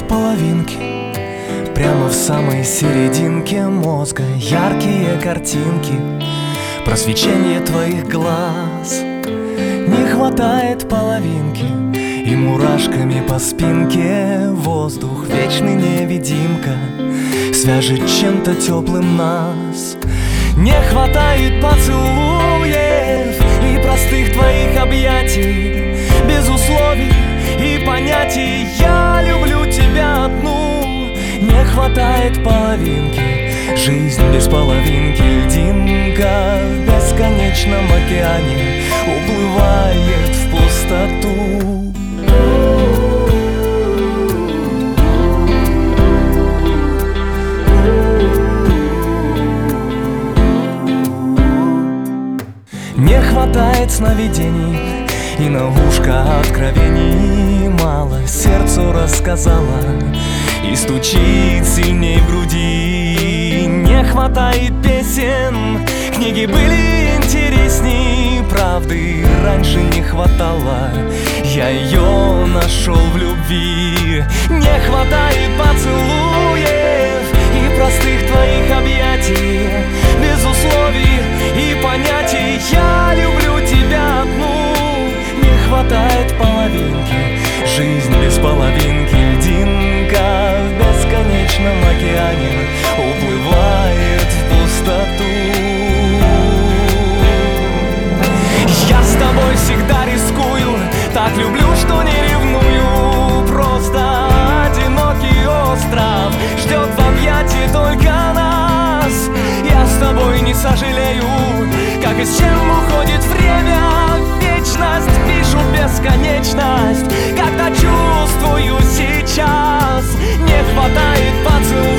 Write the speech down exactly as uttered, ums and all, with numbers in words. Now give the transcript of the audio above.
хватает половинки. Прямо в самой серединке мозга яркие картинки про свечение твоих глаз. Не хватает половинки, и мурашками по спинке воздух, вечный невидимка, свяжет чем-то теплым нас. Не хватает поцелуев и простых твоих объятий, без условий и понятий. Я люблю тебя одну. Не хватает половинки, жизнь без половинки. Льдинка в бесконечном океане уплывает в пустоту. Не хватает сновидений и на ушко откровений. Мало сердцу рассказала и стучит сильней в груди. Не хватает песен, книги были интересней правды, раньше не хватало, я ее нашел в любви. Не хватает поцелуев и простых твоих объятий, без условий и понятий. Я люблю тебя одну. Не хватает половинки, жизнь без половинки. Льдинка в бесконечном океане уплывает в пустоту. Я с тобой всегда рискую, так люблю, что не ревную. Просто одинокий остров ждет в объятии только нас. Я с тобой не сожалею, как и с чем уходит время. Вечность, вижу бесконечность, когда чувствую сейчас. Не хватает поцелуя